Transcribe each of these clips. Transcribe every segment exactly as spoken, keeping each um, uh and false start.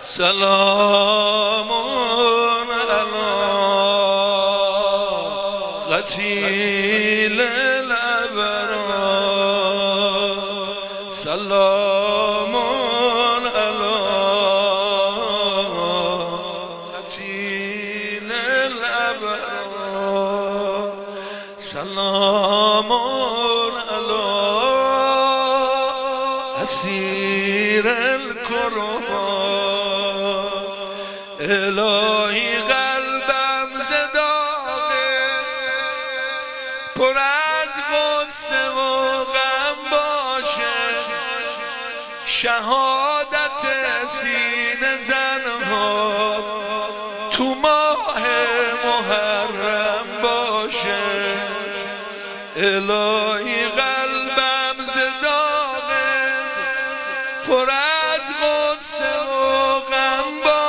سلام علی قتیل الابرار سلام علی قتیل الابرار سلام علی اسیر الکربات الهی قلبم ز داغت پر از غصه و غم باشه شهادت سینه زنها تو ماه محرم باشه الهی قلبم ز داغت پر از غصه و غم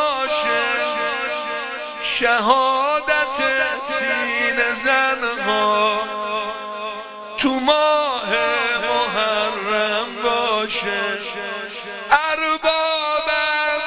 شهادت سینه زنها تو ماه محرم باشه اربابم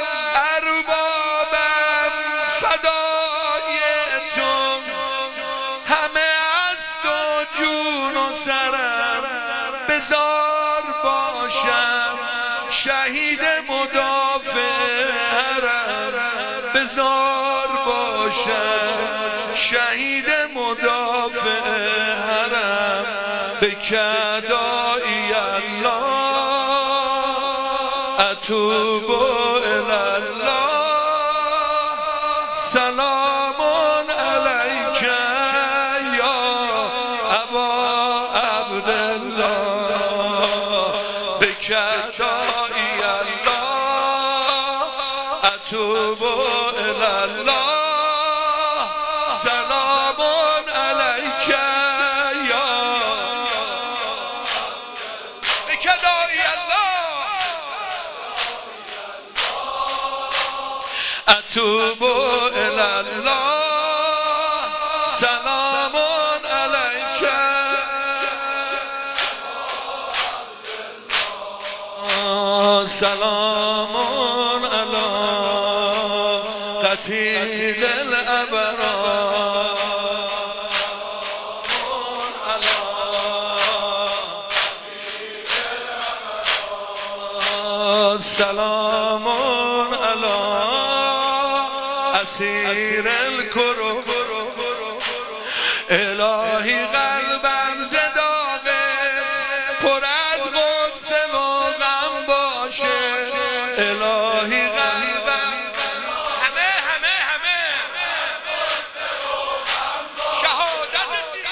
اربابم فدای تو همه از تو جون و سرم بزار باشم شهید مدافع حرم بزار باشم شهید مدافع حرم به کدای الله اتوب الی الله سلام علیک یا ابا عبدالله به کدای الله اتوب الی الله سلام علیک یا بکدای الله اتوب الی الله سلام علیک سلام علی قتیل الابرار سلام علی اسیر الکربات الهی قلبم ز داغت پر از غصه و غم باشه الهی قلبم همه همه همه شهادت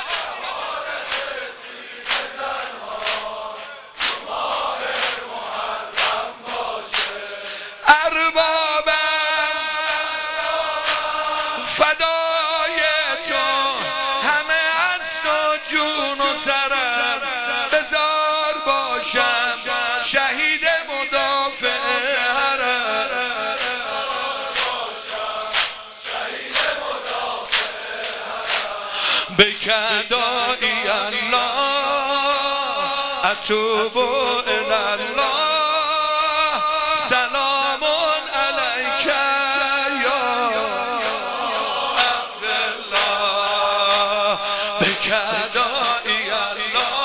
اربابم فدای تو همه از تو جون و سرم بزار باشم شهید مدافع حرم به کدای الله اتوب الی الله سلام علیک یا عبدالله به کدای الله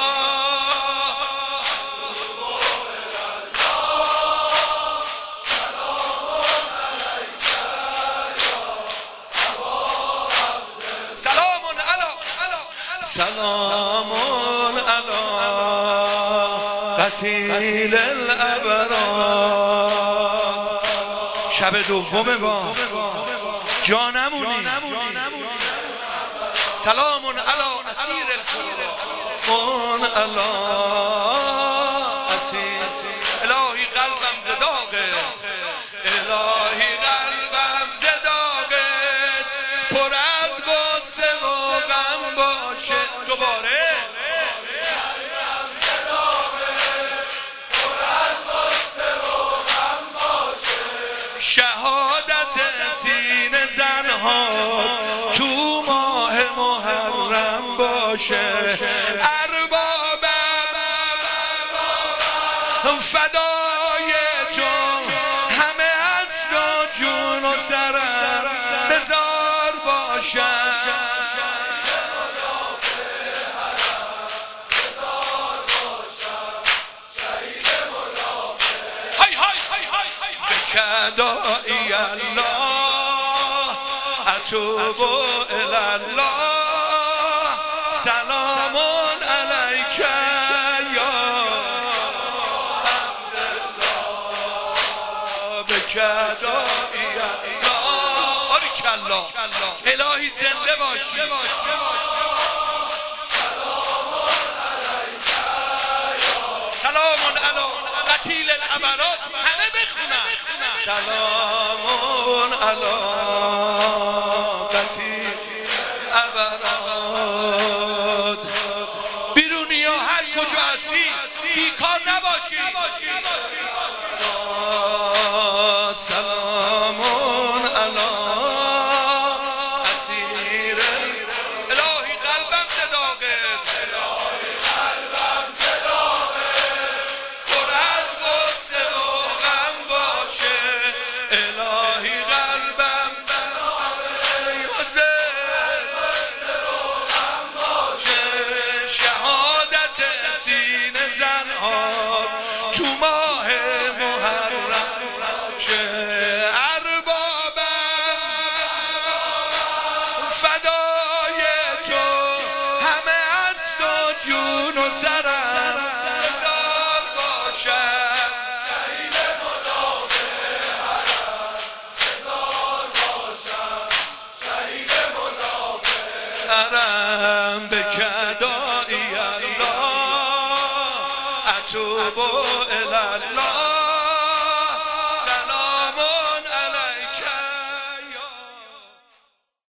سلام علی سلام علی قتیل الابرار شب دوم با جا نمونی سلام علی اسیر الکربات علی اسیر الهی قلبم ز داغت الهی قلبم ز داغت پر از غصه و غم باشه دوباره شهادت سینه زنها تو ماه محرم باشه اربابم فدای تو همه از سرم بزار باشم کدائی الله اتوب الله سلام علیک یا عبدالله بکدائی الله باریکالله الهی زنده باشی سلام علی قتیل الابراد همه بخونن سلام علی قتیل الابراد بیرونی ها هر کجا هستی بیکار نباشی سلام علی اسیر الهی قلبم صداقه الهی قلبم شهادت سینه زنها تو ماه محرم شه اربابم فدای تو همه از تو جون و سرم بزار باشم به کدائی الله اتوب